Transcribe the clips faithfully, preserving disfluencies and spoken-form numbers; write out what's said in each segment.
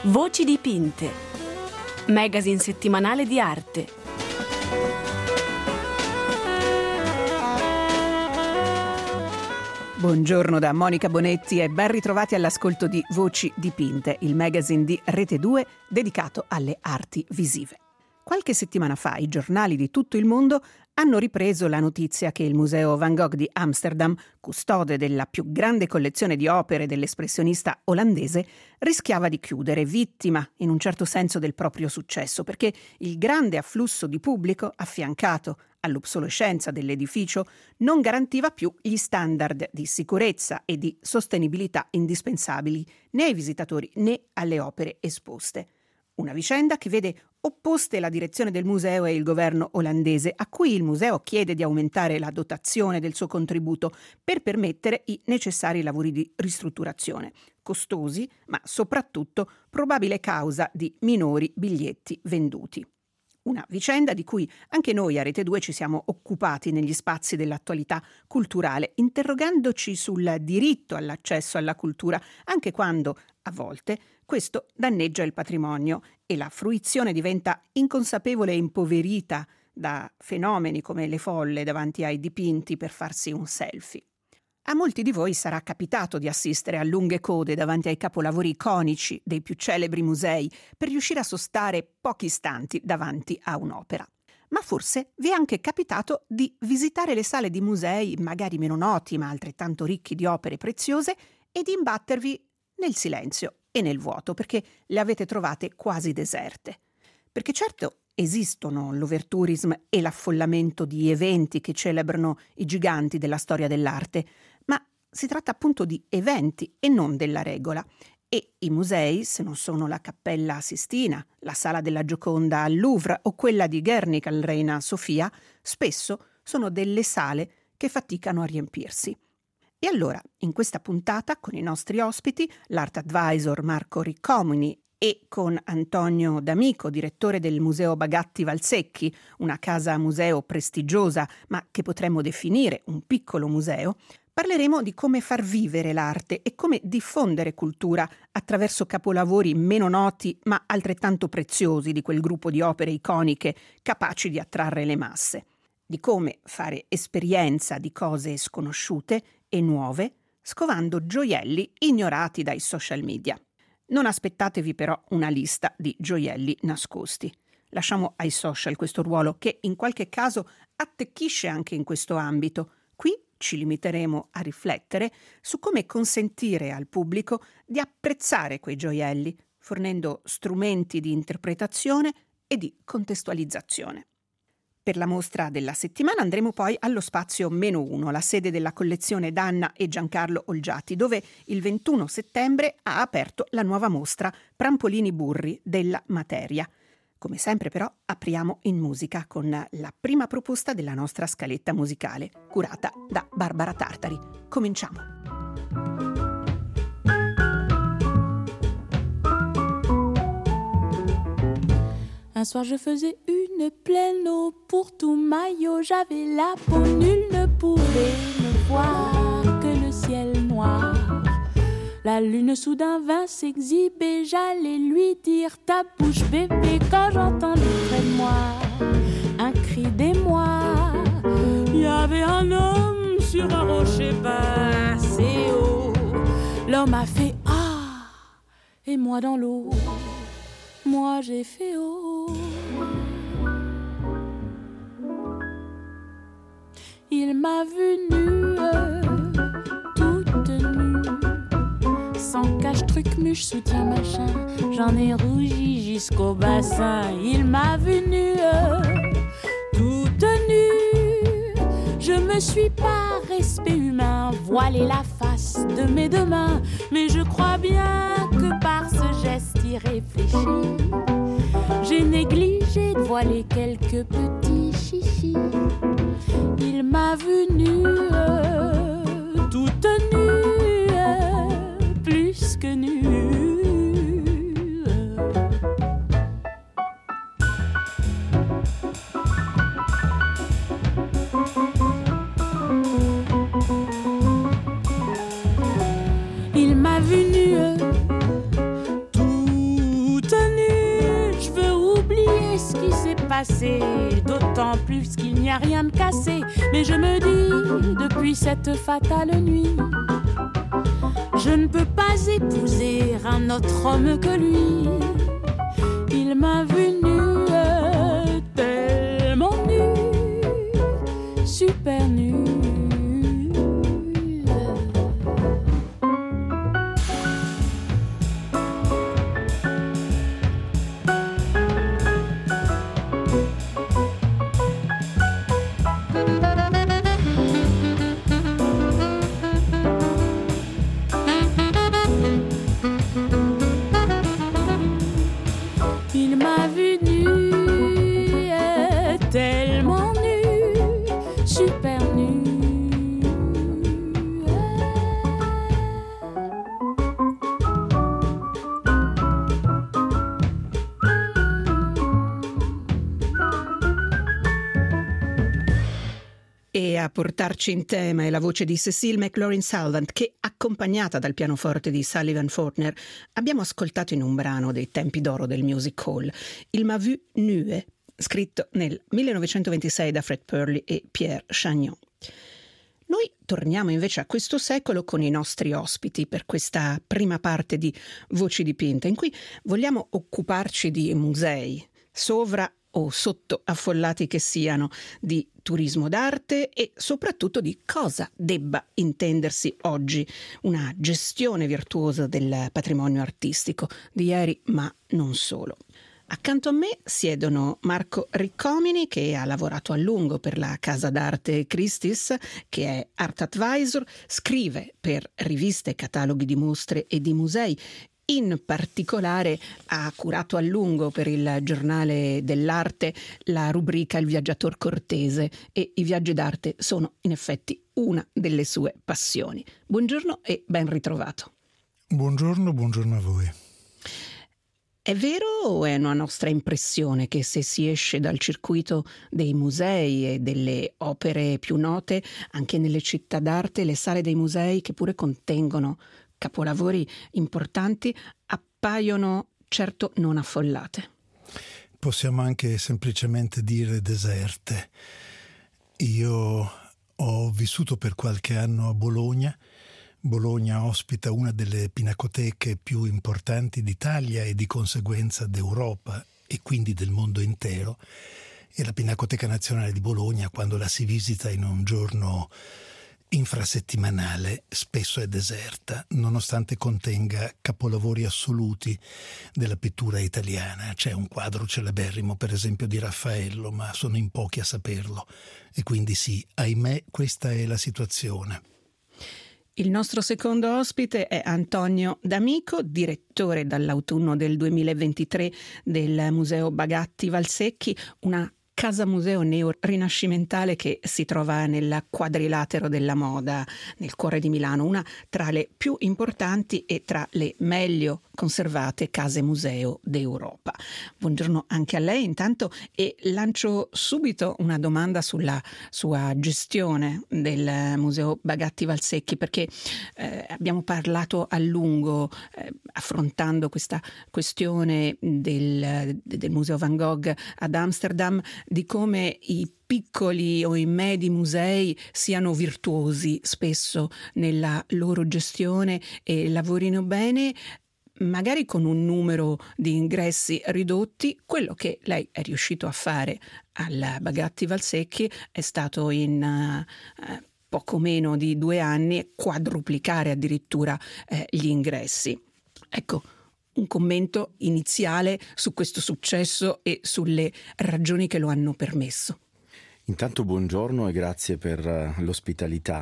Voci dipinte, magazine settimanale di arte. Buongiorno da Monica Bonetti e ben ritrovati all'ascolto di Voci dipinte, il magazine di Rete due dedicato alle arti visive. Qualche settimana fa i giornali di tutto il mondo hanno ripreso la notizia che il Museo Van Gogh di Amsterdam, custode della più grande collezione di opere dell'espressionista olandese, rischiava di chiudere, vittima in un certo senso del proprio successo, perché il grande afflusso di pubblico, affiancato all'obsolescenza dell'edificio, non garantiva più gli standard di sicurezza e di sostenibilità indispensabili né ai visitatori né alle opere esposte. Una vicenda che vede opposte la direzione del museo e il governo olandese, a cui il museo chiede di aumentare la dotazione del suo contributo per permettere i necessari lavori di ristrutturazione, costosi, ma soprattutto probabile causa di minori biglietti venduti. Una vicenda di cui anche noi a Rete due ci siamo occupati negli spazi dell'attualità culturale, interrogandoci sul diritto all'accesso alla cultura, anche quando, a volte, questo danneggia il patrimonio e la fruizione diventa inconsapevole e impoverita da fenomeni come le folle davanti ai dipinti per farsi un selfie. A molti di voi sarà capitato di assistere a lunghe code davanti ai capolavori iconici dei più celebri musei per riuscire a sostare pochi istanti davanti a un'opera. Ma forse vi è anche capitato di visitare le sale di musei, magari meno noti ma altrettanto ricchi di opere preziose, e di imbattervi nel silenzio e nel vuoto, perché le avete trovate quasi deserte. Perché certo esistono l'overtourism e l'affollamento di eventi che celebrano i giganti della storia dell'arte, ma si tratta appunto di eventi e non della regola. E i musei, se non sono la Cappella Sistina, la Sala della Gioconda al Louvre o quella di Guernica al Reina Sofia, spesso sono delle sale che faticano a riempirsi. E allora, in questa puntata, con i nostri ospiti, l'art advisor Marco Riccomini e con Antonio D'Amico, direttore del Museo Bagatti Valsecchi, una casa museo prestigiosa, ma che potremmo definire un piccolo museo, parleremo di come far vivere l'arte e come diffondere cultura attraverso capolavori meno noti ma altrettanto preziosi di quel gruppo di opere iconiche capaci di attrarre le masse. Di come fare esperienza di cose sconosciute e nuove, scovando gioielli ignorati dai social media. Non aspettatevi però una lista di gioielli nascosti. Lasciamo ai social questo ruolo che in qualche caso attecchisce anche in questo ambito. Qui ci limiteremo a riflettere su come consentire al pubblico di apprezzare quei gioielli, fornendo strumenti di interpretazione e di contestualizzazione. Per la mostra della settimana andremo poi allo spazio meno uno, la sede della collezione d'Anna e Giancarlo Olgiati, dove il ventuno settembre ha aperto la nuova mostra Prampolini Burri della materia. Come sempre però apriamo in musica con la prima proposta della nostra scaletta musicale, curata da Barbara Tartari. Cominciamo! Un soir je faisais une pleine eau pour tout maillot, j'avais la peau, nul ne pouvait me voir que le ciel noir. La lune soudain vint s'exhiber, j'allais lui dire ta bouche bébé quand j'entendis près de moi un cri d'émoi. Il y avait un homme sur un rocher pas assez haut. L'homme a fait ah, et moi dans l'eau, moi j'ai fait oh. Il m'a vue nue, toute nue, sans cache-truc, muche, soutien, machin. J'en ai rougi jusqu'au bassin. Il m'a vue nue, toute nue. Je me suis par respect humain voilé la face de mes deux mains, mais je crois bien que par ce geste irréfléchi, j'ai négligé de voiler quelques petits chichis. Il m'a vue nue, toute nue, plus que nue. Il m'a vue nue, toute passé, d'autant plus qu'il n'y a rien de cassé. Mais je me dis, depuis cette fatale nuit, je ne peux pas épouser un autre homme que lui. Il m'a vu nue, tellement nue, super nue. A portarci in tema è la voce di Cecile McLaurin-Salvant che, accompagnata dal pianoforte di Sullivan Fortner, abbiamo ascoltato in un brano dei tempi d'oro del music hall, Il m'a vu nue, scritto nel millenovecentoventisei da Fred Perley e Pierre Chagnon. Noi torniamo invece a questo secolo con i nostri ospiti per questa prima parte di Voci dipinte, in cui vogliamo occuparci di musei, sovra o sotto affollati che siano, di turismo d'arte e soprattutto di cosa debba intendersi oggi una gestione virtuosa del patrimonio artistico di ieri, ma non solo. Accanto a me siedono Marco Riccomini, che ha lavorato a lungo per la casa d'arte Christie's, che è art advisor, scrive per riviste, cataloghi di mostre e di musei. In particolare ha curato a lungo per il Giornale dell'Arte la rubrica Il viaggiator cortese e i viaggi d'arte sono in effetti una delle sue passioni. Buongiorno e ben ritrovato. Buongiorno, buongiorno a voi. È vero o è una nostra impressione che se si esce dal circuito dei musei e delle opere più note, anche nelle città d'arte, le sale dei musei, che pure contengono capolavori importanti, appaiono certo non affollate? Possiamo anche semplicemente dire deserte. Io ho vissuto per qualche anno a Bologna. Bologna ospita una delle pinacoteche più importanti d'Italia e di conseguenza d'Europa e quindi del mondo intero. E la Pinacoteca Nazionale di Bologna, quando la si visita in un giorno infrasettimanale, spesso è deserta, nonostante contenga capolavori assoluti della pittura italiana. C'è un quadro celeberrimo, per esempio, di Raffaello, ma sono in pochi a saperlo. E quindi sì, ahimè, questa è la situazione. Il nostro secondo ospite è Antonio D'Amico, direttore dall'autunno del duemilaventitré del Museo Bagatti Valsecchi, una casa museo neo-rinascimentale che si trova nel quadrilatero della moda, nel cuore di Milano, una tra le più importanti e tra le meglio conservate case museo d'Europa. Buongiorno anche a lei intanto, e lancio subito una domanda sulla sua gestione del Museo Bagatti Valsecchi, perché eh, abbiamo parlato a lungo eh, affrontando questa questione del, del Museo Van Gogh ad Amsterdam, di come i piccoli o i medi musei siano virtuosi spesso nella loro gestione e lavorino bene, magari con un numero di ingressi ridotti. Quello che lei è riuscito a fare al Bagatti Valsecchi è stato in uh, poco meno di due anni quadruplicare addirittura eh, gli ingressi. Ecco, un commento iniziale su questo successo e sulle ragioni che lo hanno permesso. Intanto buongiorno e grazie per l'ospitalità.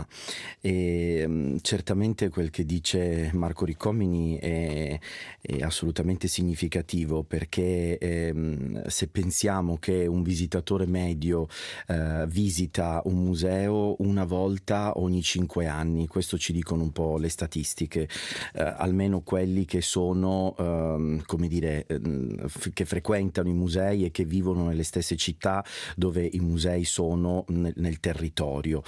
E, um, certamente quel che dice Marco Riccomini è, è assolutamente significativo, perché ehm, se pensiamo che un visitatore medio eh, visita un museo una volta ogni cinque anni, questo ci dicono un po' le statistiche, eh, almeno quelli che sono ehm, come dire ehm, f- che frequentano i musei e che vivono nelle stesse città dove i musei sono sono nel, nel territorio,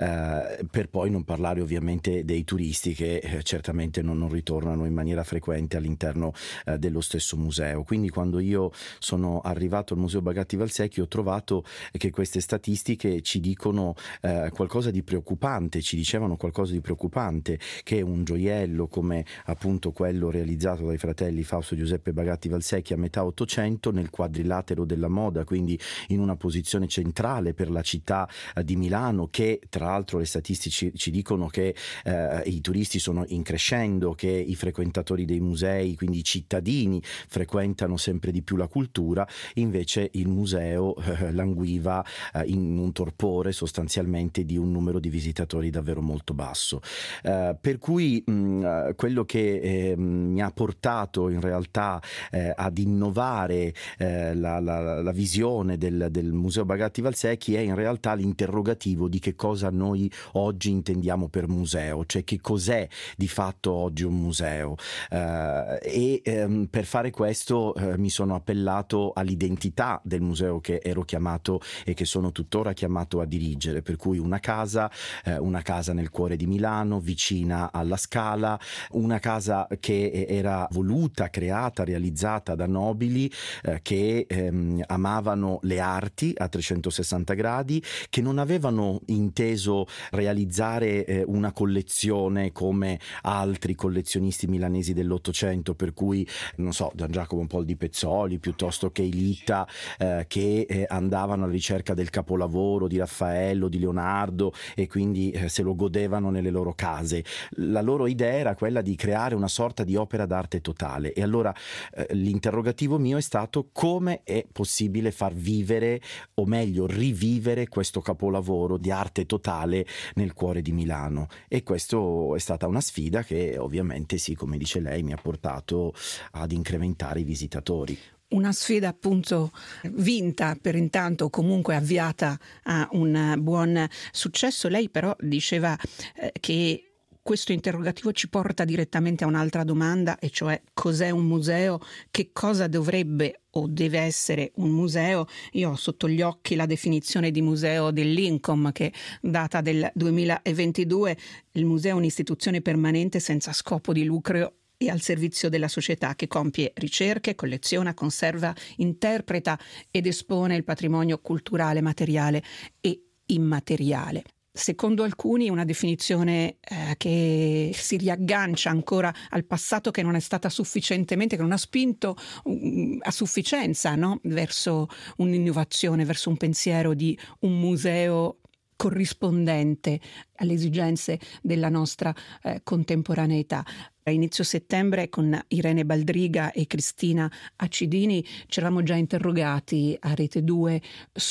eh, per poi non parlare ovviamente dei turisti che eh, certamente non, non ritornano in maniera frequente all'interno eh, dello stesso museo. Quindi quando io sono arrivato al Museo Bagatti Valsecchi ho trovato che queste statistiche ci dicono eh, qualcosa di preoccupante, ci dicevano qualcosa di preoccupante, che un gioiello come appunto quello realizzato dai fratelli Fausto Giuseppe Bagatti Valsecchi a metà Ottocento nel quadrilatero della moda, quindi in una posizione centrale per la città eh, di Milano, che tra l'altro le statistiche ci, ci dicono che eh, i turisti sono in crescendo, che i frequentatori dei musei, quindi i cittadini, frequentano sempre di più la cultura. Invece il museo eh, languiva eh, in un torpore sostanzialmente di un numero di visitatori davvero molto basso, eh, per cui mh, quello che eh, mi ha portato in realtà eh, ad innovare eh, la, la, la visione del, del Museo Bagatti Valsecchi è in realtà l'interrogativo di che cosa noi oggi intendiamo per museo, cioè che cos'è di fatto oggi un museo, eh, e ehm, per fare questo eh, mi sono appellato all'identità del museo che ero chiamato e che sono tuttora chiamato a dirigere, per cui una casa, eh, una casa nel cuore di Milano, vicina alla Scala, una casa che era voluta, creata, realizzata da nobili eh, che ehm, amavano le arti a trecentosessanta gradi, che non avevano inteso realizzare eh, una collezione come altri collezionisti milanesi dell'Ottocento, per cui non so, Gian Giacomo Pol di Pezzoli piuttosto che Ilitta, eh, che eh, andavano alla ricerca del capolavoro di Raffaello, di Leonardo, e quindi eh, se lo godevano nelle loro case. La loro idea era quella di creare una sorta di opera d'arte totale, e allora eh, l'interrogativo mio è stato: come è possibile far vivere, o meglio rivivere, questo capolavoro di arte totale nel cuore di Milano? E questo è stata una sfida che ovviamente, sì, come dice lei, mi ha portato ad incrementare i visitatori. Una sfida appunto vinta per intanto, comunque avviata a un buon successo. Lei però diceva eh, che questo interrogativo ci porta direttamente a un'altra domanda, e cioè cos'è un museo, che cosa dovrebbe o deve essere un museo. Io ho sotto gli occhi la definizione di museo dell'I N C O M, che data del duemilaventidue. Il museo è un'istituzione permanente senza scopo di lucro e al servizio della società, che compie ricerche, colleziona, conserva, interpreta ed espone il patrimonio culturale materiale e immateriale. Secondo alcuni una definizione eh, che si riaggancia ancora al passato, che non è stata sufficientemente, che non ha spinto um, a sufficienza, no? verso un'innovazione, verso un pensiero di un museo corrispondente alle esigenze della nostra eh, contemporaneità. A inizio settembre con Irene Baldriga e Cristina Acidini ci eravamo già interrogati a Rete due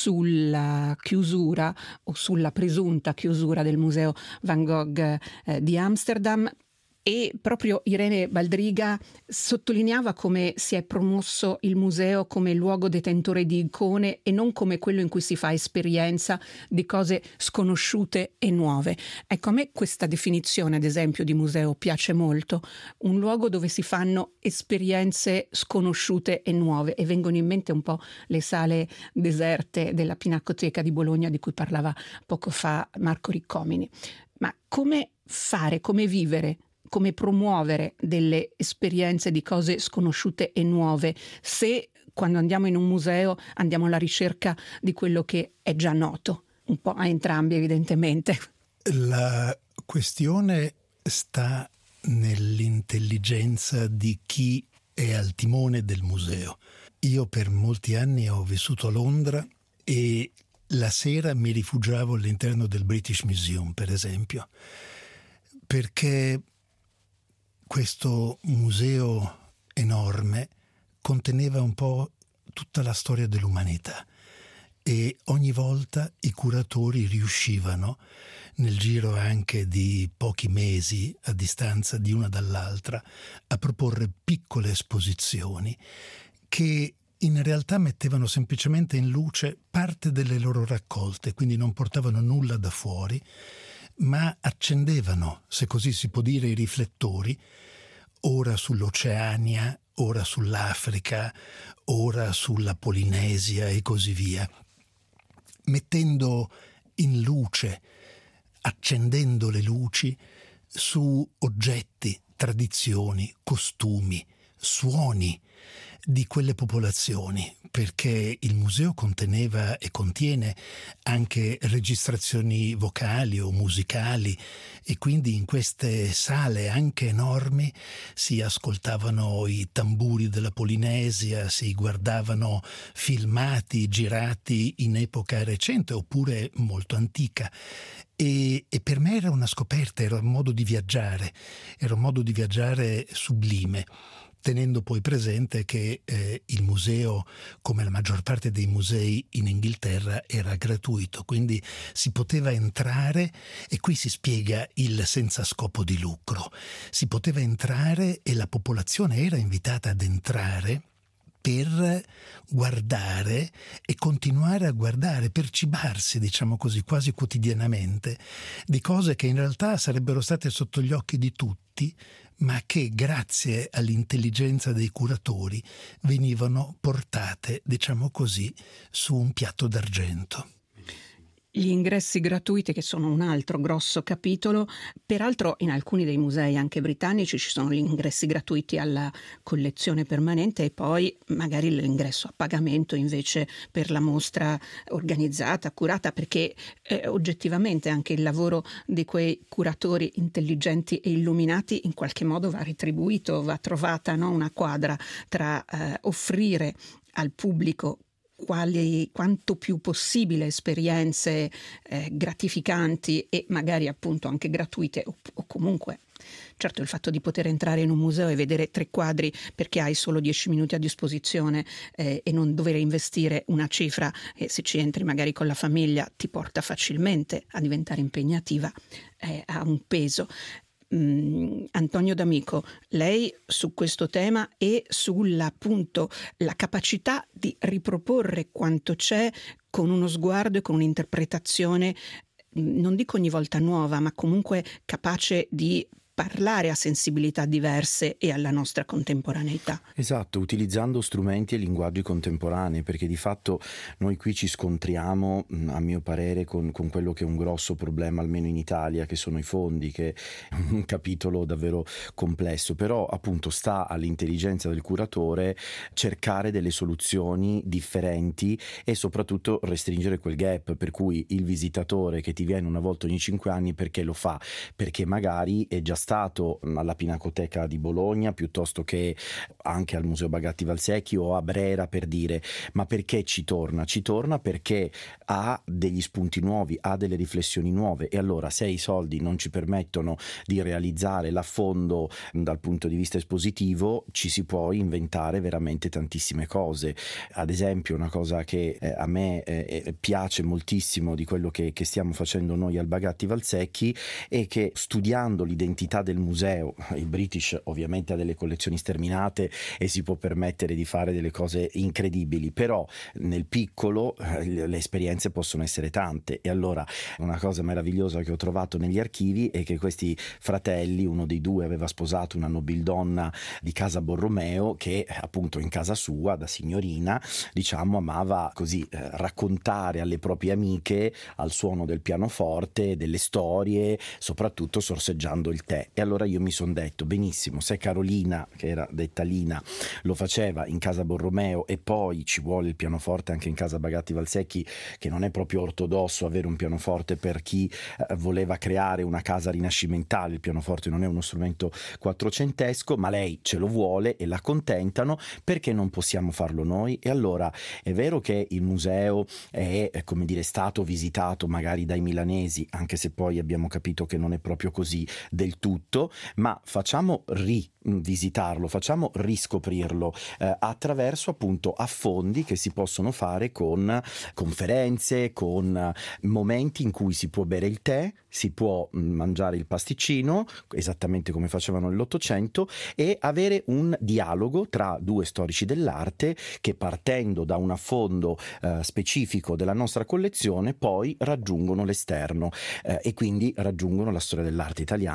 sulla chiusura o sulla presunta chiusura del Museo Van Gogh eh, di Amsterdam. E proprio Irene Baldriga sottolineava come si è promosso il museo come luogo detentore di icone e non come quello in cui si fa esperienza di cose sconosciute e nuove. Ecco, a me questa definizione, ad esempio, di museo piace molto, un luogo dove si fanno esperienze sconosciute e nuove, e vengono in mente un po' le sale deserte della Pinacoteca di Bologna di cui parlava poco fa Marco Riccomini. Ma come fare, come vivere, come promuovere delle esperienze di cose sconosciute e nuove, se quando andiamo in un museo andiamo alla ricerca di quello che è già noto? Un po' a entrambi, evidentemente. La questione sta nell'intelligenza di chi è al timone del museo. Io per molti anni ho vissuto a Londra e la sera mi rifugiavo all'interno del British Museum, per esempio, perché questo museo enorme conteneva un po' tutta la storia dell'umanità, e ogni volta i curatori riuscivano, nel giro anche di pochi mesi a distanza di una dall'altra, a proporre piccole esposizioni che in realtà mettevano semplicemente in luce parte delle loro raccolte, quindi non portavano nulla da fuori, ma accendevano, se così si può dire, i riflettori, ora sull'Oceania, ora sull'Africa, ora sulla Polinesia e così via. mettendo in luce, accendendo le luci su oggetti, tradizioni, costumi, suoni di quelle popolazioni, perché il museo conteneva e contiene anche registrazioni vocali o musicali, e quindi in queste sale anche enormi si ascoltavano i tamburi della Polinesia, si guardavano filmati girati in epoca recente oppure molto antica. E, e per me era una scoperta, era un modo di viaggiare, era un modo di viaggiare sublime, tenendo poi presente che eh, il museo, come la maggior parte dei musei in Inghilterra, era gratuito, quindi si poteva entrare, e qui si spiega il senza scopo di lucro. Si poteva entrare e la popolazione era invitata ad entrare per guardare e continuare a guardare, per cibarsi, diciamo così, quasi quotidianamente, di cose che in realtà sarebbero state sotto gli occhi di tutti, ma che grazie all'intelligenza dei curatori venivano portate, diciamo così, su un piatto d'argento. Gli ingressi gratuiti, che sono un altro grosso capitolo, peraltro in alcuni dei musei anche britannici ci sono gli ingressi gratuiti alla collezione permanente e poi magari l'ingresso a pagamento invece per la mostra organizzata, curata, perché eh, oggettivamente anche il lavoro di quei curatori intelligenti e illuminati in qualche modo va retribuito, va trovata, no, una quadra tra eh, offrire al pubblico quali, quanto più possibile esperienze eh, gratificanti e magari appunto anche gratuite o, o comunque, certo, il fatto di poter entrare in un museo e vedere tre quadri perché hai solo dieci minuti a disposizione eh, e non dover investire una cifra, e se ci entri magari con la famiglia ti porta facilmente a diventare impegnativa, eh, ha un peso. Mm, Antonio D'Amico, lei su questo tema e sulla appunto la capacità di riproporre quanto c'è con uno sguardo e con un'interpretazione, non dico ogni volta nuova, ma comunque capace di parlare a sensibilità diverse e alla nostra contemporaneità. Esatto, utilizzando strumenti e linguaggi contemporanei, perché di fatto noi qui ci scontriamo, a mio parere, con, con quello che è un grosso problema, almeno in Italia, che sono i fondi, che è un capitolo davvero complesso, però appunto sta all'intelligenza del curatore cercare delle soluzioni differenti e soprattutto restringere quel gap, per cui il visitatore che ti viene una volta ogni cinque anni perché lo fa? Perché magari è già stato stato alla Pinacoteca di Bologna piuttosto che anche al Museo Bagatti Valsecchi o a Brera, per dire, ma perché ci torna? Ci torna perché ha degli spunti nuovi, ha delle riflessioni nuove, e allora se i soldi non ci permettono di realizzare l'affondo dal punto di vista espositivo, ci si può inventare veramente tantissime cose. Ad esempio, una cosa che eh, a me eh, piace moltissimo di quello che, che stiamo facendo noi al Bagatti Valsecchi è che, studiando l'identità del museo, il British ovviamente ha delle collezioni sterminate e si può permettere di fare delle cose incredibili, però nel piccolo eh, le esperienze possono essere tante, e allora una cosa meravigliosa che ho trovato negli archivi è che questi fratelli, uno dei due aveva sposato una nobildonna di casa Borromeo che appunto in casa sua da signorina, diciamo, amava così eh, raccontare alle proprie amiche al suono del pianoforte delle storie, soprattutto sorseggiando il tè. E allora io mi sono detto, benissimo, se Carolina, che era detta Lina, lo faceva in casa Borromeo e poi ci vuole il pianoforte anche in casa Bagatti Valsecchi, che non è proprio ortodosso avere un pianoforte per chi eh, voleva creare una casa rinascimentale, il pianoforte non è uno strumento quattrocentesco, ma lei ce lo vuole e l'accontentano, perché non possiamo farlo noi? E allora è vero che il museo è, come dire, stato visitato magari dai milanesi, anche se poi abbiamo capito che non è proprio così del tutto, ma facciamo rivisitarlo, facciamo riscoprirlo eh, attraverso appunto affondi che si possono fare con conferenze, con momenti in cui si può bere il tè, si può mangiare il pasticcino, esattamente come facevano nell'Ottocento, e avere un dialogo tra due storici dell'arte che, partendo da un affondo eh, specifico della nostra collezione, poi raggiungono l'esterno eh, e quindi raggiungono la storia dell'arte italiana, europea,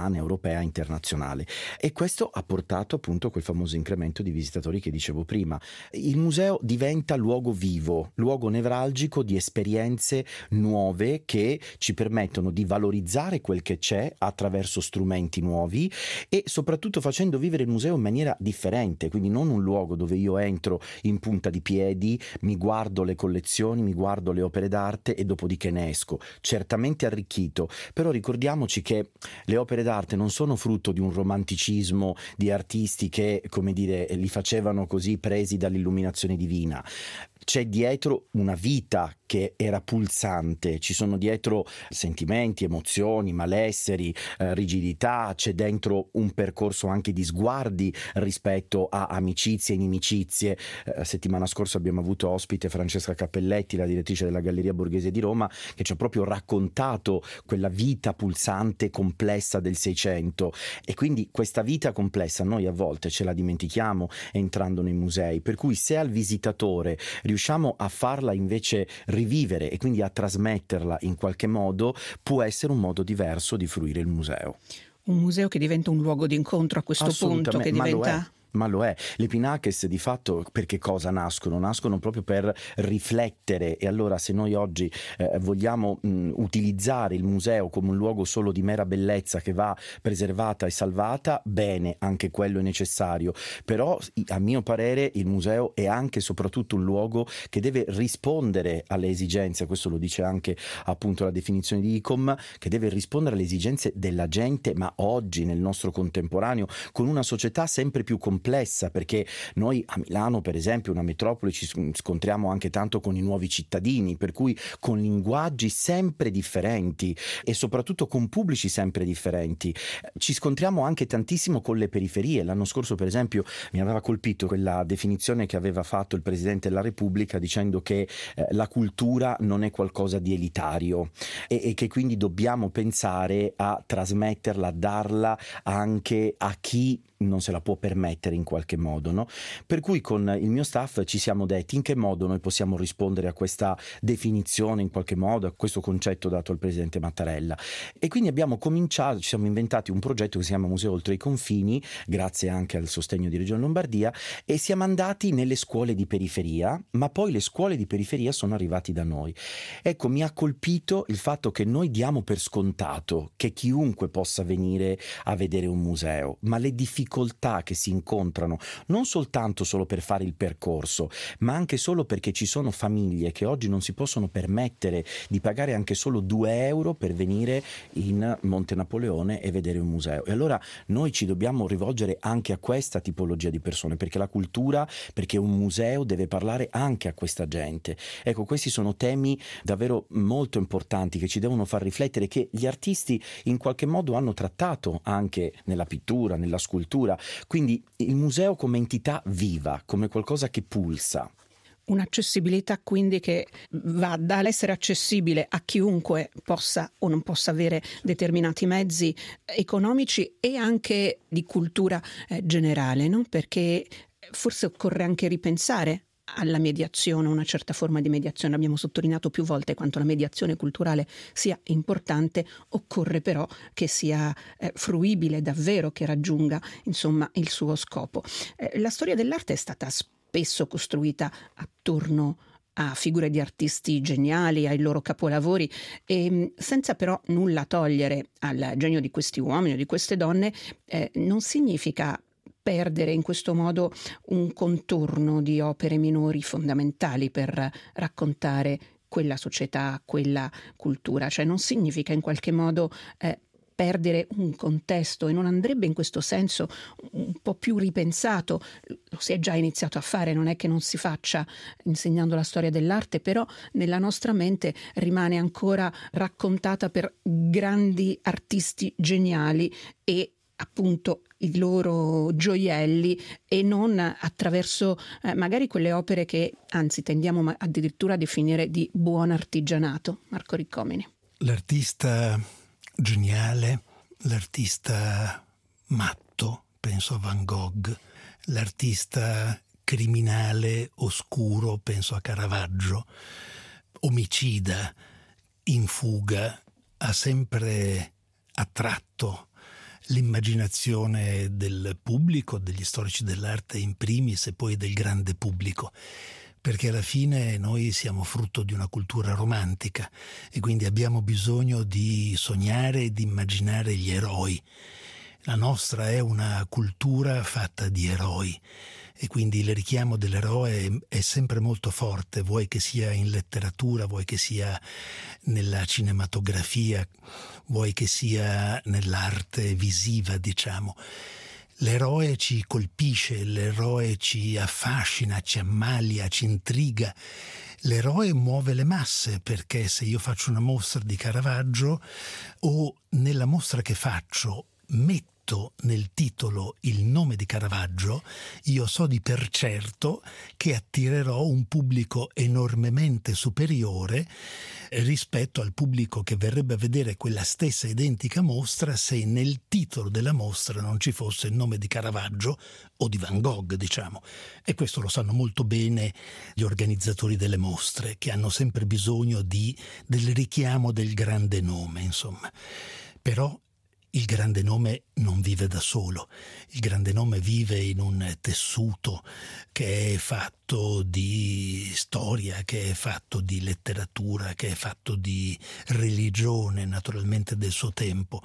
europea e internazionale, e questo ha portato appunto a quel famoso incremento di visitatori che dicevo prima. Il museo diventa luogo vivo, luogo nevralgico di esperienze nuove che ci permettono di valorizzare quel che c'è attraverso strumenti nuovi e soprattutto facendo vivere il museo in maniera differente, quindi non un luogo dove io entro in punta di piedi, mi guardo le collezioni, mi guardo le opere d'arte e dopodiché ne esco, certamente arricchito, però ricordiamoci che le opere d'arte non sono frutto di un romanticismo di artisti che, come dire, li facevano così presi dall'illuminazione divina. C'è dietro una vita che era pulsante, ci sono dietro sentimenti, emozioni, malesseri, eh, rigidità, c'è dentro un percorso anche di sguardi rispetto a amicizie e inimicizie. Eh, settimana scorsa abbiamo avuto ospite Francesca Cappelletti, la direttrice della Galleria Borghese di Roma, che ci ha proprio raccontato quella vita pulsante, complessa del Seicento, e quindi questa vita complessa noi a volte ce la dimentichiamo entrando nei musei, per cui se al visitatore riusciamo a farla invece rivivere e quindi a trasmetterla in qualche modo, può essere un modo diverso di fruire il museo. Un museo che diventa un luogo di incontro a questo punto, che diventa... Ma lo è. Le Pinaches di fatto per che cosa nascono? Nascono proprio per riflettere, e allora se noi oggi eh, vogliamo mh, utilizzare il museo come un luogo solo di mera bellezza che va preservata e salvata, bene, anche quello è necessario, però a mio parere il museo è anche e soprattutto un luogo che deve rispondere alle esigenze, questo lo dice anche appunto la definizione di I C O M, che deve rispondere alle esigenze della gente, ma oggi nel nostro contemporaneo, con una società sempre più complessa, perché noi a Milano, per esempio, una metropoli, ci scontriamo anche tanto con i nuovi cittadini, per cui con linguaggi sempre differenti e soprattutto con pubblici sempre differenti. Ci scontriamo anche tantissimo con le periferie. L'anno scorso, per esempio, mi aveva colpito quella definizione che aveva fatto il Presidente della Repubblica dicendo che eh, la cultura non è qualcosa di elitario e, e che quindi dobbiamo pensare a trasmetterla, a darla anche a chi non se la può permettere in qualche modo, no? Per cui con il mio staff ci siamo detti in che modo noi possiamo rispondere a questa definizione, in qualche modo, a questo concetto dato al Presidente Mattarella, e quindi abbiamo cominciato, ci siamo inventati un progetto che si chiama Museo Oltre i Confini, grazie anche al sostegno di Regione Lombardia, e siamo andati nelle scuole di periferia, ma poi le scuole di periferia sono arrivati da noi. Ecco, mi ha colpito il fatto che noi diamo per scontato che chiunque possa venire a vedere un museo, ma le difficoltà che si incontrano non soltanto solo per fare il percorso, ma anche solo perché ci sono famiglie che oggi non si possono permettere di pagare anche solo due euro per venire in Monte Napoleone e vedere un museo. E allora noi ci dobbiamo rivolgere anche a questa tipologia di persone, perché la cultura, perché un museo deve parlare anche a questa gente. Ecco, questi sono temi davvero molto importanti che ci devono far riflettere, che gli artisti in qualche modo hanno trattato anche nella pittura, nella scultura. Quindi il museo come entità viva, come qualcosa che pulsa. Un'accessibilità quindi che va dall'essere accessibile a chiunque possa o non possa avere determinati mezzi economici e anche di cultura eh, generale, no? Perché forse occorre anche ripensare alla mediazione, una certa forma di mediazione. Abbiamo sottolineato più volte quanto la mediazione culturale sia importante, occorre però che sia eh, fruibile davvero, che raggiunga insomma il suo scopo. Eh, la storia dell'arte è stata spesso costruita attorno a figure di artisti geniali, ai loro capolavori, e senza però nulla togliere al genio di questi uomini o di queste donne, eh, non significa perdere in questo modo un contorno di opere minori fondamentali per raccontare quella società, quella cultura. Cioè non significa in qualche modo eh, perdere un contesto, e non andrebbe in questo senso un po' più ripensato. Lo si è già iniziato a fare, non è che non si faccia insegnando la storia dell'arte, però nella nostra mente rimane ancora raccontata per grandi artisti geniali e appunto i loro gioielli, e non attraverso eh, magari quelle opere che anzi tendiamo addirittura a definire di buon artigianato. Marco Riccomini. L'artista geniale, l'artista matto, penso a Van Gogh, l'artista criminale, oscuro, penso a Caravaggio, omicida, in fuga, ha sempre attratto l'immaginazione del pubblico, degli storici dell'arte in primis e poi del grande pubblico. Perché alla fine noi siamo frutto di una cultura romantica e quindi abbiamo bisogno di sognare e di immaginare gli eroi. La nostra è una cultura fatta di eroi e quindi il richiamo dell'eroe è sempre molto forte, vuoi che sia in letteratura, vuoi che sia nella cinematografia, vuoi che sia nell'arte visiva, diciamo. L'eroe ci colpisce, l'eroe ci affascina, ci ammalia, ci intriga. L'eroe muove le masse, perché se io faccio una mostra di Caravaggio o nella mostra che faccio metto nel titolo il nome di Caravaggio, io so di per certo che attirerò un pubblico enormemente superiore rispetto al pubblico che verrebbe a vedere quella stessa identica mostra se nel titolo della mostra non ci fosse il nome di Caravaggio o di Van Gogh, diciamo. E questo lo sanno molto bene gli organizzatori delle mostre, che hanno sempre bisogno di, del richiamo del grande nome, insomma. Però il grande nome non vive da solo, il grande nome vive in un tessuto che è fatto di storia, che è fatto di letteratura, che è fatto di religione, naturalmente del suo tempo.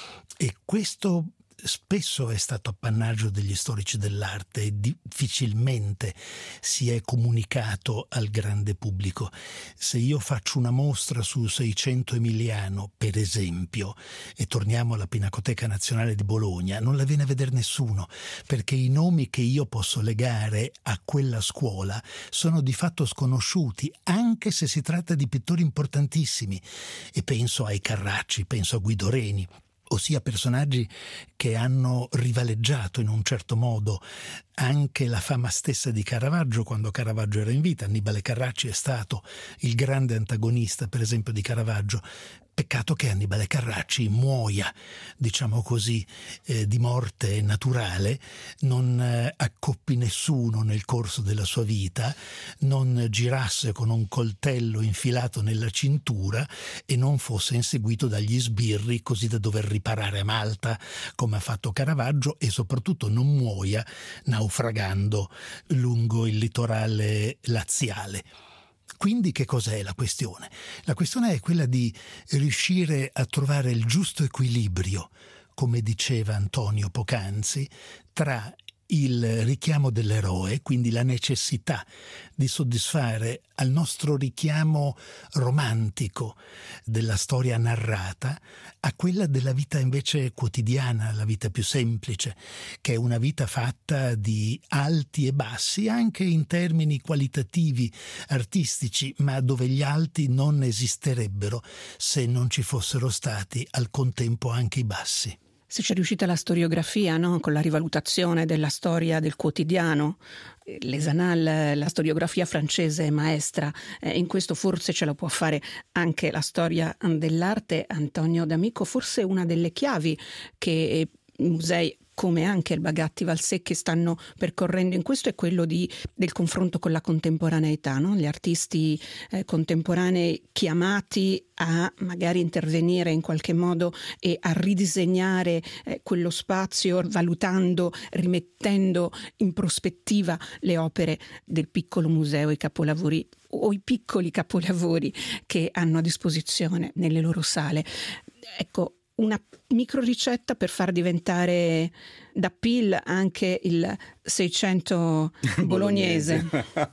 E questo spesso è stato appannaggio degli storici dell'arte e difficilmente si è comunicato al grande pubblico. Se io faccio una mostra sul Seicento emiliano, per esempio, e torniamo alla Pinacoteca Nazionale di Bologna, non la viene a vedere nessuno, perché i nomi che io posso legare a quella scuola sono di fatto sconosciuti, anche se si tratta di pittori importantissimi. E penso ai Carracci, penso a Guido Reni, ossia personaggi che hanno rivaleggiato in un certo modo anche la fama stessa di Caravaggio quando Caravaggio era in vita. Annibale Carracci è stato il grande antagonista, per esempio, di Caravaggio. Peccato che Annibale Carracci muoia, diciamo così, eh, di morte naturale, non eh, accoppi nessuno nel corso della sua vita, non girasse con un coltello infilato nella cintura e non fosse inseguito dagli sbirri così da dover riparare a Malta come ha fatto Caravaggio, e soprattutto non muoia naufragando lungo il litorale laziale. Quindi che cos'è la questione? La questione è quella di riuscire a trovare il giusto equilibrio, come diceva Antonio poc'anzi, tra il richiamo dell'eroe, quindi la necessità di soddisfare al nostro richiamo romantico della storia narrata, a quella della vita invece quotidiana, la vita più semplice, che è una vita fatta di alti e bassi, anche in termini qualitativi, artistici, ma dove gli alti non esisterebbero se non ci fossero stati al contempo anche i bassi. Se c'è riuscita la storiografia, no? Con la rivalutazione della storia del quotidiano, Les Annales, la storiografia francese è maestra, eh, in questo forse ce la può fare anche la storia dell'arte. Antonio D'Amico, forse una delle chiavi che i musei come anche il Bagatti Valsecchi stanno percorrendo in questo è quello di, del confronto con la contemporaneità, no? Gli artisti eh, contemporanei chiamati a magari intervenire in qualche modo e a ridisegnare eh, quello spazio, valutando, rimettendo in prospettiva le opere del piccolo museo, i capolavori o i piccoli capolavori che hanno a disposizione nelle loro sale. Ecco, una micro ricetta per far diventare d'appeal anche il Seicento bolognese.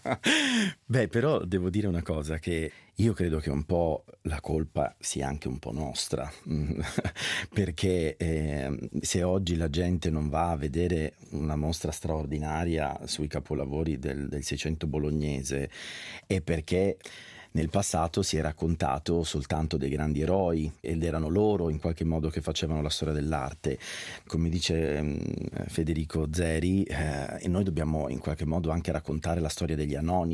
Beh, però devo dire una cosa, che io credo che un po' la colpa sia anche un po' nostra, perché eh, se oggi la gente non va a vedere una mostra straordinaria sui capolavori del, del Seicento bolognese è perché nel passato si è raccontato soltanto dei grandi eroi ed erano loro in qualche modo che facevano la storia dell'arte. Come dice eh, Federico Zeri, eh, e noi dobbiamo in qualche modo anche raccontare la storia degli anonimi,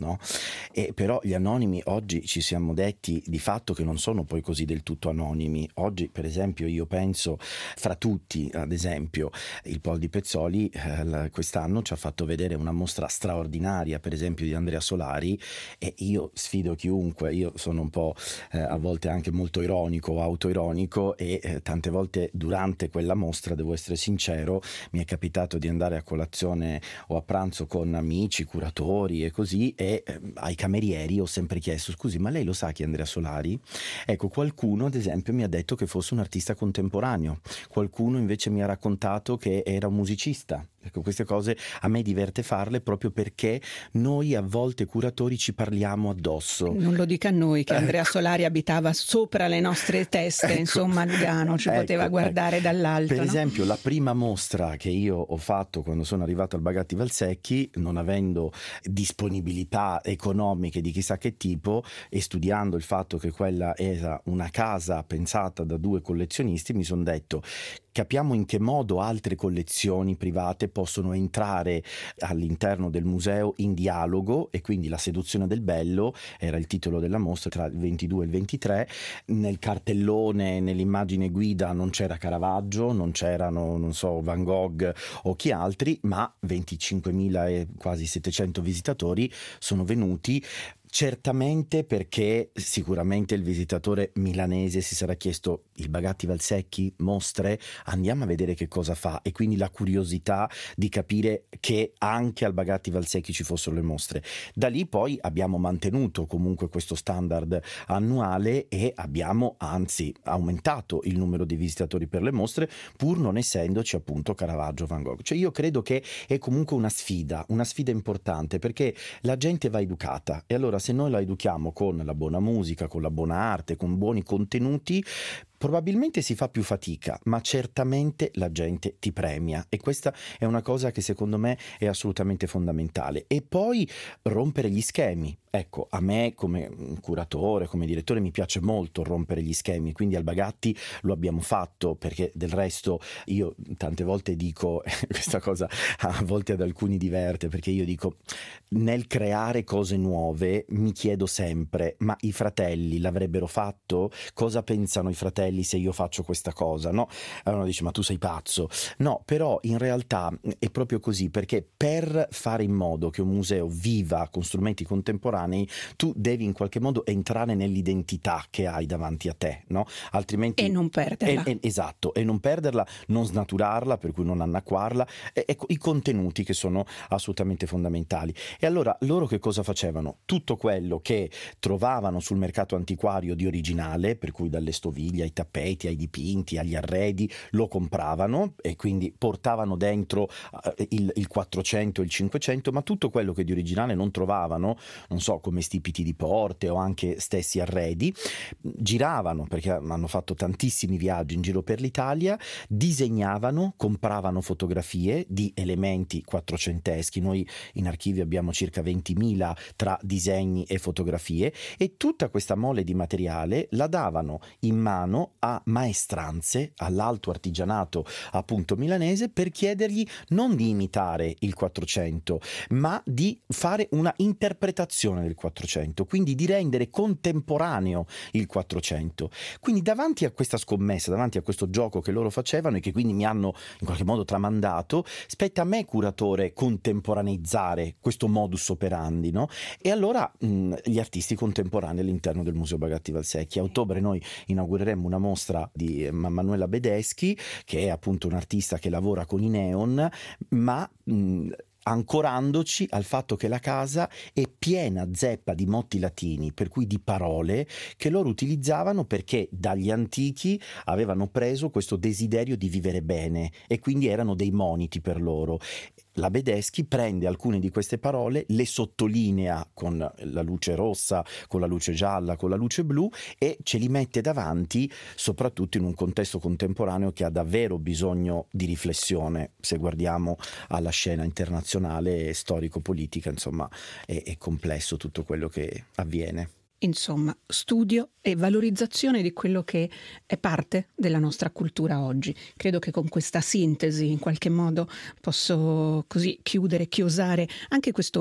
no? E però gli anonimi oggi ci siamo detti di fatto che non sono poi così del tutto anonimi. Oggi per esempio io penso, fra tutti ad esempio il Pol di Pezzoli eh, quest'anno ci ha fatto vedere una mostra straordinaria per esempio di Andrea Solari, e io sfido chiunque, io sono un po' eh, a volte anche molto ironico o autoironico, e eh, tante volte durante quella mostra, devo essere sincero, mi è capitato di andare a colazione o a pranzo con amici, curatori e così, e eh, ai camerieri ho sempre chiesto: scusi, ma lei lo sa chi è Andrea Solari? Ecco, qualcuno ad esempio mi ha detto che fosse un artista contemporaneo, qualcuno invece mi ha raccontato che era un musicista. Ecco, queste cose a me diverte farle proprio perché noi a volte curatori ci parliamo addosso. Non lo dica a noi che Andrea ecco. Solari abitava sopra le nostre teste, ecco. insomma Lugano ci ecco, poteva guardare ecco. dall'alto. Per no? esempio la prima mostra che io ho fatto quando sono arrivato al Bagatti Valsecchi, non avendo disponibilità economiche di chissà che tipo e studiando il fatto che quella era una casa pensata da due collezionisti, mi sono detto: capiamo in che modo altre collezioni private possono entrare all'interno del museo in dialogo, e quindi La seduzione del bello era il titolo della mostra tra il ventidue e il ventitré. Nel cartellone, nell'immagine guida non c'era Caravaggio, non c'erano, non so, Van Gogh o chi altri, ma venticinquemila e quasi settecento visitatori sono venuti. Certamente perché sicuramente il visitatore milanese si sarà chiesto: il Bagatti Valsecchi, mostre, andiamo a vedere che cosa fa, e quindi la curiosità di capire che anche al Bagatti Valsecchi ci fossero le mostre. Da lì poi abbiamo mantenuto comunque questo standard annuale e abbiamo anzi aumentato il numero di visitatori per le mostre, pur non essendoci appunto Caravaggio, Van Gogh. Cioè io credo che è comunque una sfida, una sfida importante, perché la gente va educata, e allora se noi la educhiamo con la buona musica, con la buona arte, con buoni contenuti, probabilmente si fa più fatica, ma certamente la gente ti premia, e questa è una cosa che secondo me è assolutamente fondamentale. E poi rompere gli schemi. Ecco, a me come curatore, come direttore mi piace molto rompere gli schemi, quindi al Bagatti lo abbiamo fatto, perché del resto io tante volte dico, questa cosa a volte ad alcuni diverte, perché io dico, nel creare cose nuove mi chiedo sempre: ma i fratelli l'avrebbero fatto? Cosa pensano i fratelli se io faccio questa cosa? No? Allora uno dice: ma tu sei pazzo. No, però in realtà è proprio così, perché per fare in modo che un museo viva con strumenti contemporanei tu devi in qualche modo entrare nell'identità che hai davanti a te, no? Altrimenti e non perderla. E, e, esatto, e non perderla, non snaturarla, per cui non annacquarla. E, ecco, i contenuti che sono assolutamente fondamentali. E allora loro che cosa facevano? Tutto quello che trovavano sul mercato antiquario di originale, per cui dalle stoviglie ai tappeti, ai dipinti, agli arredi, lo compravano e quindi portavano dentro uh, il, il quattrocento e il cinquecento, ma tutto quello che di originale non trovavano, non so, come stipiti di porte o anche stessi arredi, giravano, perché hanno fatto tantissimi viaggi in giro per l'Italia, disegnavano, compravano fotografie di elementi quattrocenteschi. Noi in archivio abbiamo circa ventimila tra disegni e fotografie, e tutta questa mole di materiale la davano in mano a maestranze, all'alto artigianato appunto milanese, per chiedergli non di imitare il quattrocento, ma di fare una interpretazione del quattrocento, quindi di rendere contemporaneo il quattrocento. Quindi davanti a questa scommessa, davanti a questo gioco che loro facevano e che quindi mi hanno in qualche modo tramandato, spetta a me curatore contemporaneizzare questo modus operandi, no? E allora mh, gli artisti contemporanei all'interno del Museo Bagatti Valsecchi. A ottobre noi inaugureremo una mostra di Manuela Bedeschi, che è appunto un artista che lavora con i neon, ma mh, ancorandoci al fatto che la casa è piena zeppa di motti latini, per cui di parole che loro utilizzavano perché dagli antichi avevano preso questo desiderio di vivere bene, e quindi erano dei moniti per loro. La Bedeschi prende alcune di queste parole, le sottolinea con la luce rossa, con la luce gialla, con la luce blu, e ce li mette davanti, soprattutto in un contesto contemporaneo che ha davvero bisogno di riflessione. Se guardiamo alla scena internazionale e storico-politica, insomma, è, è complesso tutto quello che avviene. Insomma, studio e valorizzazione di quello che è parte della nostra cultura oggi. Credo che con questa sintesi in qualche modo posso così chiudere, chiosare anche questo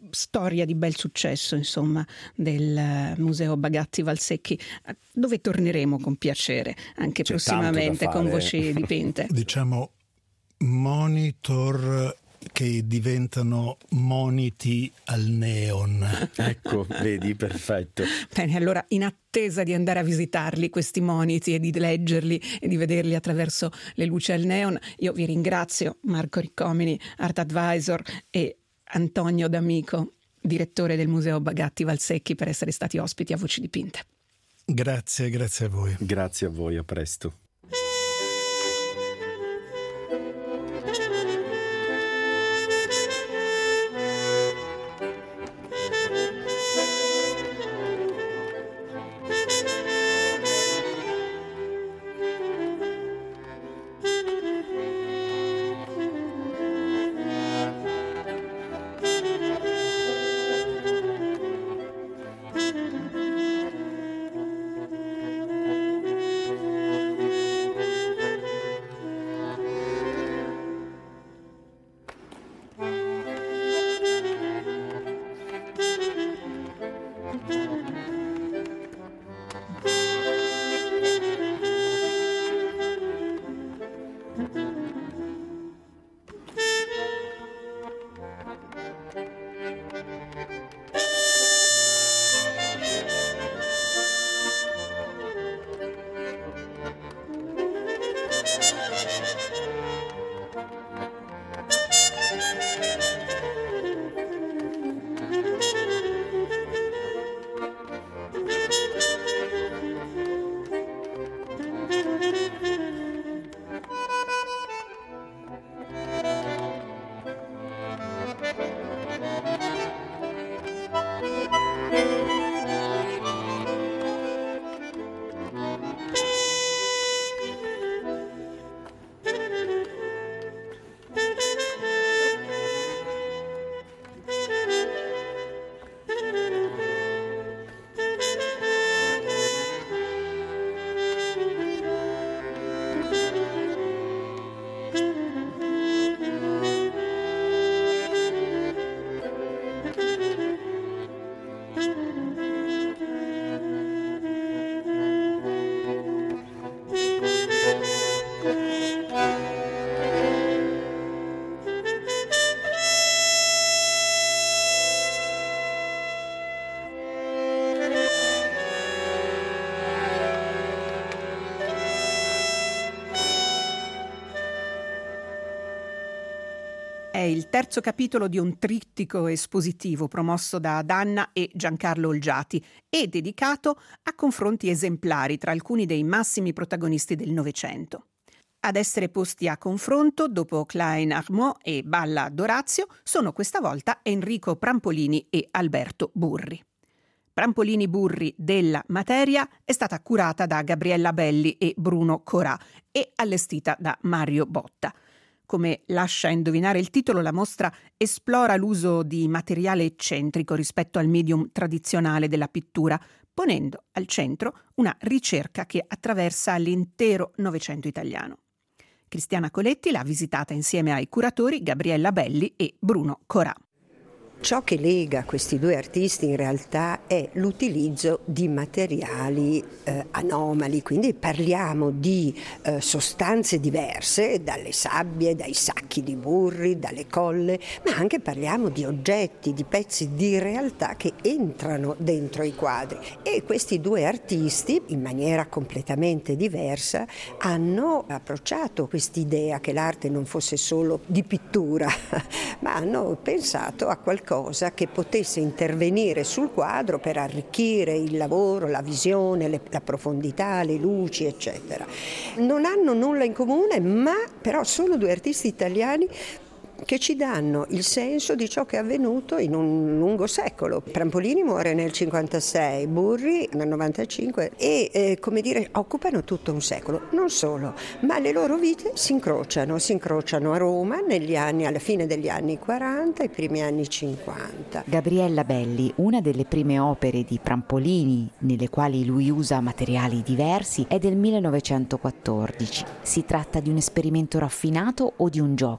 storia di bel successo, insomma, del Museo Bagatti Valsecchi, dove torneremo con piacere anche C'è prossimamente con Voci dipinte. Diciamo monitor che diventano moniti al neon. Ecco, vedi, perfetto. Bene, allora in attesa di andare a visitarli questi moniti e di leggerli e di vederli attraverso le luci al neon, io vi ringrazio, Marco Riccomini, Art Advisor, e Antonio D'Amico, direttore del Museo Bagatti Valsecchi, per essere stati ospiti a Voci dipinte. Grazie, grazie a voi. Grazie a voi, a presto. È il terzo capitolo di un trittico espositivo promosso da Danna e Giancarlo Olgiati e dedicato a confronti esemplari tra alcuni dei massimi protagonisti del Novecento. Ad essere posti a confronto, dopo Klein Armand e Balla d'Orazio, sono questa volta Enrico Prampolini e Alberto Burri. Prampolini Burri della materia è stata curata da Gabriella Belli e Bruno Corà e allestita da Mario Botta. Come lascia indovinare il titolo, la mostra esplora l'uso di materiale eccentrico rispetto al medium tradizionale della pittura, ponendo al centro una ricerca che attraversa l'intero Novecento italiano. Cristiana Coletti l'ha visitata insieme ai curatori Gabriella Belli e Bruno Corà. Ciò che lega questi due artisti in realtà è l'utilizzo di materiali eh, anomali, quindi parliamo di eh, sostanze diverse, dalle sabbie, dai sacchi di burri, dalle colle, ma anche parliamo di oggetti, di pezzi di realtà che entrano dentro i quadri. E questi due artisti, in maniera completamente diversa, hanno approcciato quest'idea che l'arte non fosse solo di pittura, ma hanno pensato a qualcosa che potesse intervenire sul quadro per arricchire il lavoro, la visione, le, la profondità, le luci, eccetera. Non hanno nulla in comune, ma però sono due artisti italiani che ci danno il senso di ciò che è avvenuto in un lungo secolo. Prampolini muore nel cinquantasei, Burri nel novantacinque e eh, come dire occupano tutto un secolo. Non solo, ma le loro vite si incrociano, si incrociano a Roma negli anni, alla fine degli anni quaranta e primi anni cinquanta. Gabriella Belli, una delle prime opere di Prampolini nelle quali lui usa materiali diversi, è del millenovecentoquattordici. Si tratta di un esperimento raffinato o di un gioco?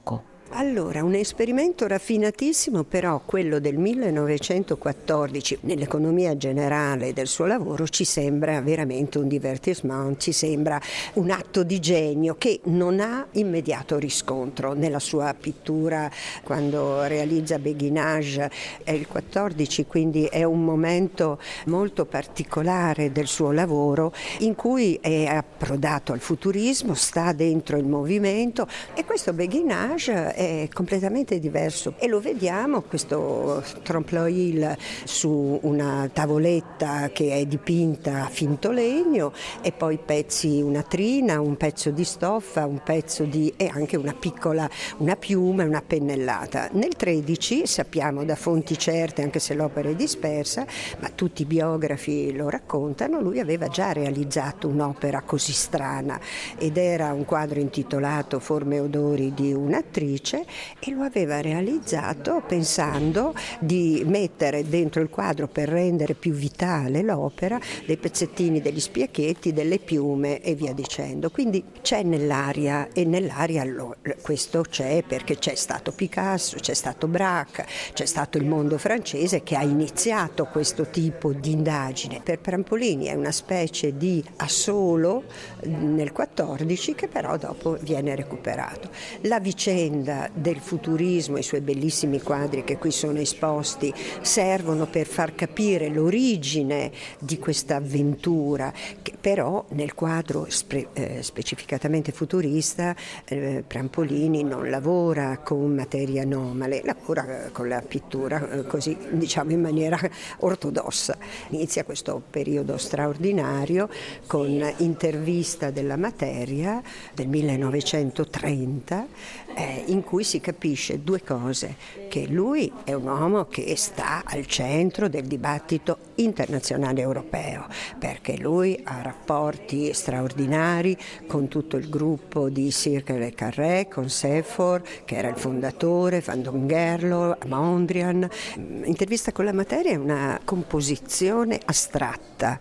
Allora, un esperimento raffinatissimo, però quello del millenovecentoquattordici, nell'economia generale del suo lavoro, ci sembra veramente un divertissement, ci sembra un atto di genio che non ha immediato riscontro nella sua pittura. Quando realizza Béguinage è il quattordici, quindi è un momento molto particolare del suo lavoro in cui è approdato al futurismo, sta dentro il movimento, e questo Béguinage è completamente diverso e lo vediamo, questo trompe-l'œil su una tavoletta che è dipinta a finto legno, e poi pezzi, una trina, un pezzo di stoffa, un pezzo di e anche una piccola una piuma e una pennellata. Nel tredici sappiamo da fonti certe, anche se l'opera è dispersa, ma tutti i biografi lo raccontano, lui aveva già realizzato un'opera così strana, ed era un quadro intitolato Forme e odori di un'attrice, e lo aveva realizzato pensando di mettere dentro il quadro, per rendere più vitale l'opera, dei pezzettini, degli spiacchetti, delle piume e via dicendo. Quindi c'è nell'aria, e nell'aria lo, questo c'è perché c'è stato Picasso, c'è stato Braque, c'è stato il mondo francese che ha iniziato questo tipo di indagine. Per Prampolini è una specie di assolo nel quattordici che però dopo viene recuperato. La vicenda del futurismo e i suoi bellissimi quadri che qui sono esposti servono per far capire l'origine di questa avventura, che però nel quadro spe- eh, specificatamente futurista eh, Prampolini non lavora con materie anomale, lavora con la pittura eh, così, diciamo, in maniera ortodossa. Inizia questo periodo straordinario con Intervista della materia del millenovecentotrenta, eh, in cui si capisce due cose: che lui è un uomo che sta al centro del dibattito internazionale europeo, perché lui ha rapporti straordinari con tutto il gruppo di Circle et Carré, con Sefor, che era il fondatore, Van Dongerlo, Mondrian. Intervista con la materia è una composizione astratta,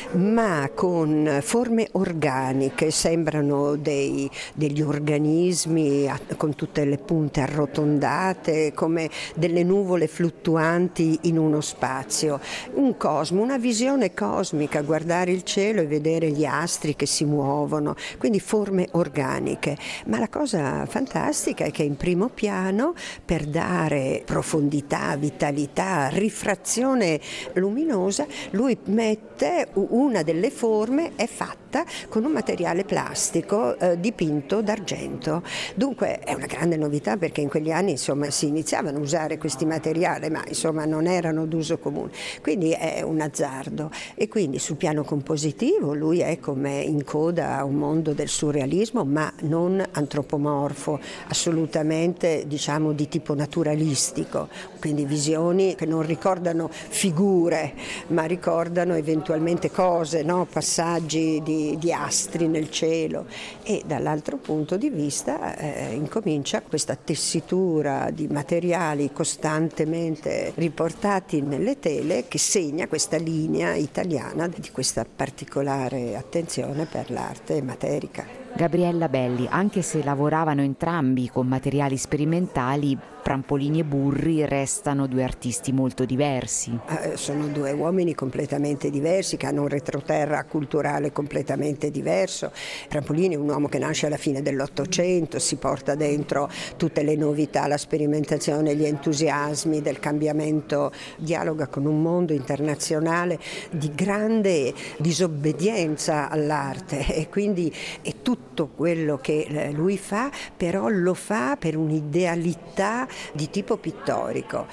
ma con forme organiche, sembrano dei, degli organismi con tutte le punte arrotondate, come delle nuvole fluttuanti in uno spazio, un cosmo, una visione cosmica, guardare il cielo e vedere gli astri che si muovono, quindi forme organiche. Ma la cosa fantastica è che in primo piano, per dare profondità, vitalità, rifrazione luminosa, lui mette una delle forme, è fatta con un materiale plastico eh, dipinto d'argento. Dunque è una grande novità, perché in quegli anni insomma si iniziavano a usare questi materiali, ma insomma non erano d'uso comune, quindi è un azzardo. E quindi sul piano compositivo lui è come in coda a un mondo del surrealismo, ma non antropomorfo, assolutamente, diciamo, di tipo naturalistico, quindi visioni che non ricordano figure ma ricordano eventualmente cose, no? Passaggi di, di astri nel cielo. E dall'altro punto di vista eh, incomincia questa tessitura di materiali costantemente riportati nelle tele, che segna questa linea italiana di questa particolare attenzione per l'arte materica. Gabriella Belli, anche se lavoravano entrambi con materiali sperimentali, Prampolini e Burri restano due artisti molto diversi. Eh, sono due uomini completamente diversi, che hanno un retroterra culturale completamente diverso. Prampolini è un uomo che nasce alla fine dell'Ottocento, si porta dentro tutte le novità, la sperimentazione, gli entusiasmi del cambiamento, dialoga con un mondo internazionale di grande disobbedienza all'arte, e quindi è tutto quello che lui fa, però lo fa per un'idealità di tipo pittorico.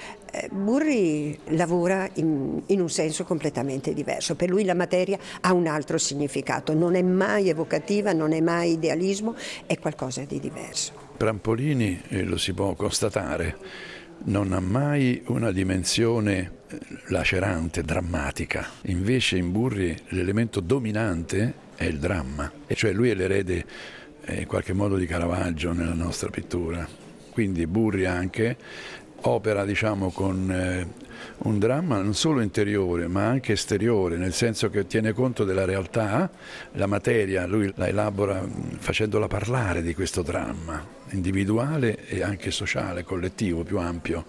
Burri lavora in, in un senso completamente diverso. Per lui la materia ha un altro significato, non è mai evocativa, non è mai idealismo, è qualcosa di diverso. Prampolini, eh, lo si può constatare, non ha mai una dimensione lacerante, drammatica. Invece in Burri l'elemento dominante è il dramma, e cioè lui è l'erede eh, in qualche modo di Caravaggio nella nostra pittura. Quindi Burri anche opera, diciamo, con eh, un dramma non solo interiore ma anche esteriore, nel senso che tiene conto della realtà, la materia lui la elabora facendola parlare di questo dramma individuale e anche sociale, collettivo, più ampio,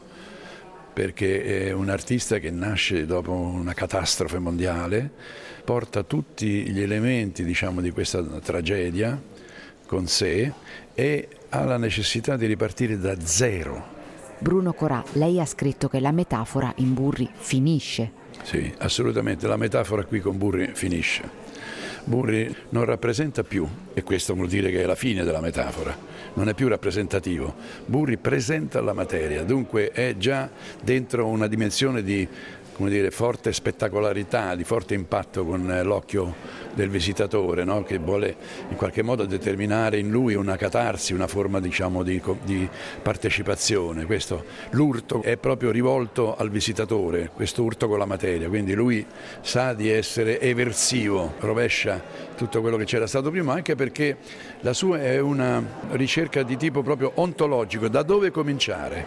perché è un artista che nasce dopo una catastrofe mondiale, porta tutti gli elementi, diciamo, di questa tragedia con sé e ha la necessità di ripartire da zero. Bruno Corà, lei ha scritto che la metafora in Burri finisce. Sì, assolutamente, la metafora qui con Burri finisce. Burri non rappresenta più, e questo vuol dire che è la fine della metafora, non è più rappresentativo. Burri presenta la materia, dunque è già dentro una dimensione di, come dire, forte spettacolarità, di forte impatto con l'occhio del visitatore, no? Che vuole in qualche modo determinare in lui una catarsi, una forma, diciamo, di, di partecipazione. Questo, l'urto è proprio rivolto al visitatore, questo urto con la materia, quindi lui sa di essere eversivo, rovescia tutto quello che c'era stato prima, anche perché la sua è una ricerca di tipo proprio ontologico, da dove cominciare?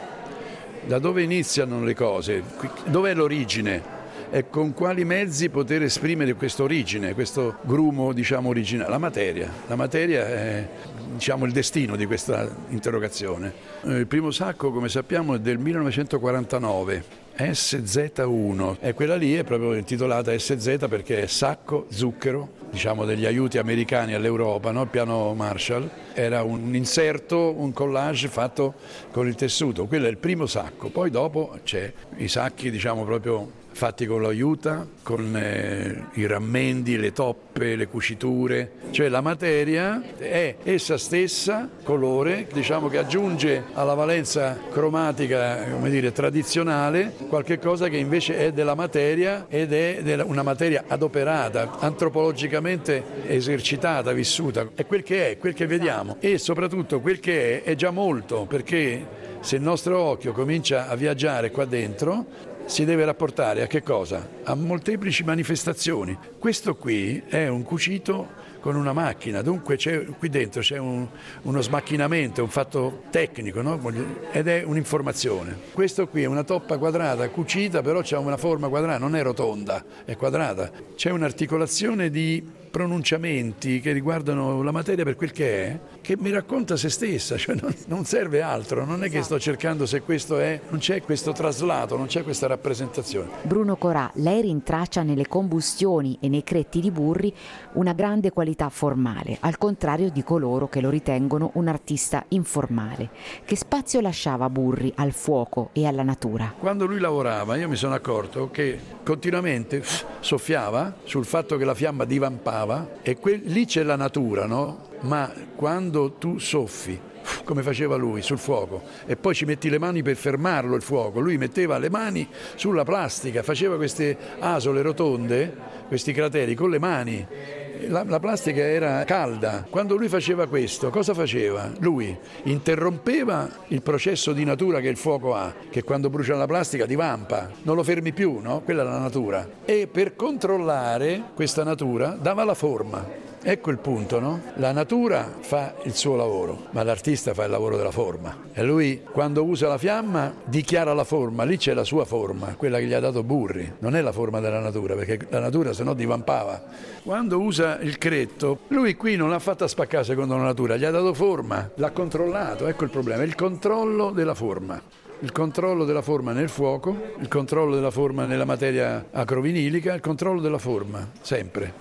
Da dove iniziano le cose? Dov'è l'origine? E con quali mezzi poter esprimere questa origine, questo grumo, diciamo, originale? La materia. La materia è, diciamo, il destino di questa interrogazione. Il primo sacco, come sappiamo, è del millenovecentoquarantanove, S Z uno, e quella lì è proprio intitolata S Z perché è sacco, zucchero, diciamo, degli aiuti americani all'Europa, no? Il piano Marshall. Era un inserto, un collage fatto con il tessuto. Quello è il primo sacco. Poi dopo c'è i sacchi, diciamo, proprio fatti con l'aiuta, con eh, i rammendi, le toppe, le cuciture. Cioè la materia è essa stessa, colore, diciamo, che aggiunge alla valenza cromatica, come dire, tradizionale, qualche cosa che invece è della materia ed è della, una materia adoperata, antropologicamente esercitata, vissuta. È quel che è, quel che vediamo. E soprattutto quel che è è già molto, perché se il nostro occhio comincia a viaggiare qua dentro si deve rapportare a che cosa? A molteplici manifestazioni. Questo qui è un cucito con una macchina, dunque c'è, qui dentro c'è un, uno smacchinamento, un fatto tecnico, no? Ed è un'informazione. Questo qui è una toppa quadrata cucita, però c'ha una forma quadrata, non è rotonda, è quadrata. C'è un'articolazione di pronunciamenti che riguardano la materia per quel che è, che mi racconta se stessa, cioè non, non serve altro, non è che sto cercando se questo è, non c'è questo traslato, non c'è questa rappresentazione. Bruno Corà, lei rintraccia nelle combustioni e nei cretti di Burri una grande qualità formale, al contrario di coloro che lo ritengono un artista informale. Che spazio lasciava Burri al fuoco e alla natura? Quando lui lavorava io mi sono accorto che continuamente soffiava sul fatto che la fiamma divampava, e que- lì c'è la natura, no? Ma quando tu soffi, come faceva lui, sul fuoco, e poi ci metti le mani per fermarlo il fuoco, lui metteva le mani sulla plastica, faceva queste asole rotonde, questi crateri con le mani. La, la plastica era calda. Quando lui faceva questo, cosa faceva? Lui interrompeva il processo di natura che il fuoco ha, che quando brucia la plastica divampa, non lo fermi più, no? Quella è la natura. E per controllare questa natura dava la forma. Ecco il punto, no? La natura fa il suo lavoro, ma l'artista fa il lavoro della forma. E lui, quando usa la fiamma, dichiara la forma. Lì c'è la sua forma, quella che gli ha dato Burri. Non è la forma della natura, perché la natura se no divampava. Quando usa il cretto, lui qui non l'ha fatta spaccare secondo la natura, gli ha dato forma, l'ha controllato. Ecco il problema, il controllo della forma. Il controllo della forma nel fuoco, il controllo della forma nella materia acrovinilica, il controllo della forma, sempre.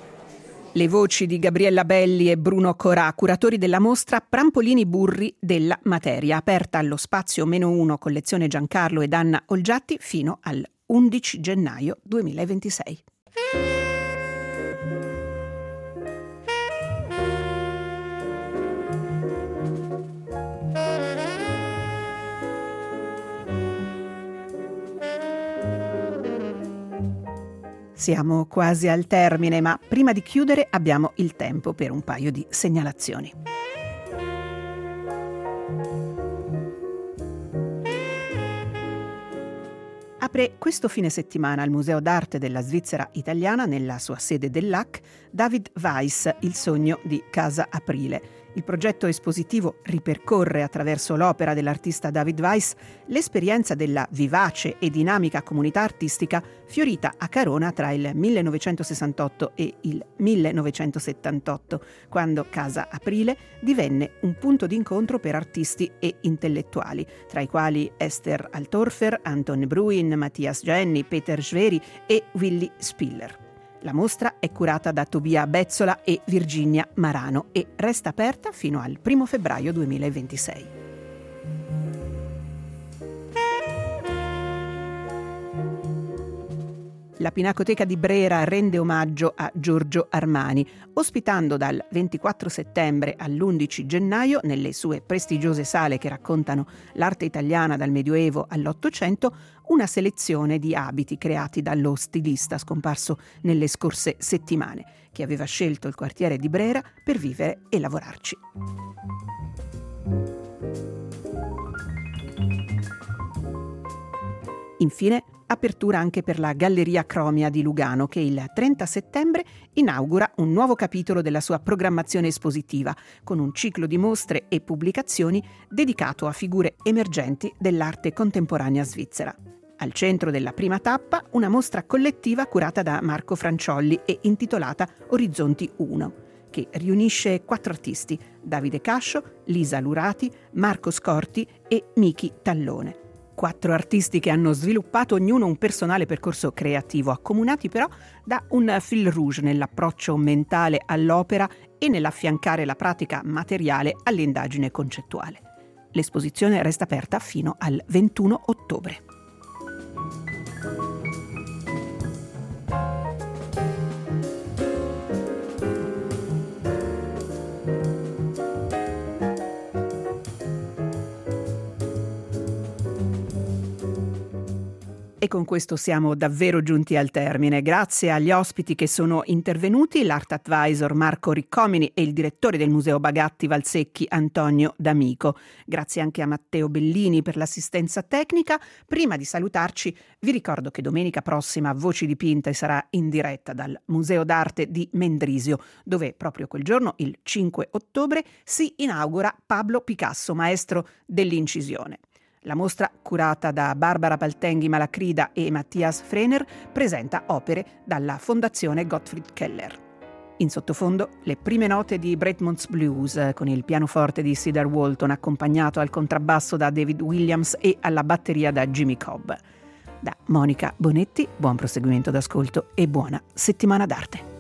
Le voci di Gabriella Belli e Bruno Corà, curatori della mostra Prampolini Burri della materia, aperta allo Spazio meno uno collezione Giancarlo ed Anna Olgiatti fino al undici gennaio duemilaventisei. Siamo quasi al termine, ma prima di chiudere abbiamo il tempo per un paio di segnalazioni. Apre questo fine settimana al Museo d'Arte della Svizzera Italiana, nella sua sede dell'A C, David Weiss, Il sogno di Casa Aprile. Il progetto espositivo ripercorre attraverso l'opera dell'artista David Weiss l'esperienza della vivace e dinamica comunità artistica fiorita a Carona tra il millenovecentosessantotto e il millenovecentosettantotto, quando Casa Aprile divenne un punto d'incontro per artisti e intellettuali, tra i quali Esther Altorfer, Anton Bruin, Matthias Genni, Peter Schwery e Willy Spiller. La mostra è curata da Tobia Bezzola e Virginia Marano e resta aperta fino al primo febbraio duemilaventisei. La Pinacoteca di Brera rende omaggio a Giorgio Armani, ospitando dal ventiquattro settembre all'undici gennaio, nelle sue prestigiose sale che raccontano l'arte italiana dal Medioevo all'Ottocento, una selezione di abiti creati dallo stilista scomparso nelle scorse settimane, che aveva scelto il quartiere di Brera per vivere e lavorarci. Infine, apertura anche per la Galleria Cromia di Lugano, che il trenta settembre inaugura un nuovo capitolo della sua programmazione espositiva, con un ciclo di mostre e pubblicazioni dedicato a figure emergenti dell'arte contemporanea svizzera. Al centro della prima tappa, una mostra collettiva curata da Marco Franciolli e intitolata Orizzonti uno, che riunisce quattro artisti: Davide Cascio, Lisa Lurati, Marco Scorti e Miki Tallone. Quattro artisti che hanno sviluppato ognuno un personale percorso creativo, accomunati però da un fil rouge nell'approccio mentale all'opera e nell'affiancare la pratica materiale all'indagine concettuale. L'esposizione resta aperta fino al ventuno ottobre. E con questo siamo davvero giunti al termine. Grazie agli ospiti che sono intervenuti, l'Art Advisor Marco Riccomini e il direttore del Museo Bagatti Valsecchi Antonio D'Amico. Grazie anche a Matteo Bellini per l'assistenza tecnica. Prima di salutarci vi ricordo che domenica prossima Voci dipinte sarà in diretta dal Museo d'Arte di Mendrisio, dove proprio quel giorno, il cinque ottobre, si inaugura Pablo Picasso, maestro dell'incisione. La mostra, curata da Barbara Paltenghi Malacrida e Mattias Frener, presenta opere dalla Fondazione Gottfried Keller. In sottofondo, le prime note di Bretmont's Blues, con il pianoforte di Cedar Walton accompagnato al contrabbasso da David Williams e alla batteria da Jimmy Cobb. Da Monica Bonetti, buon proseguimento d'ascolto e buona settimana d'arte.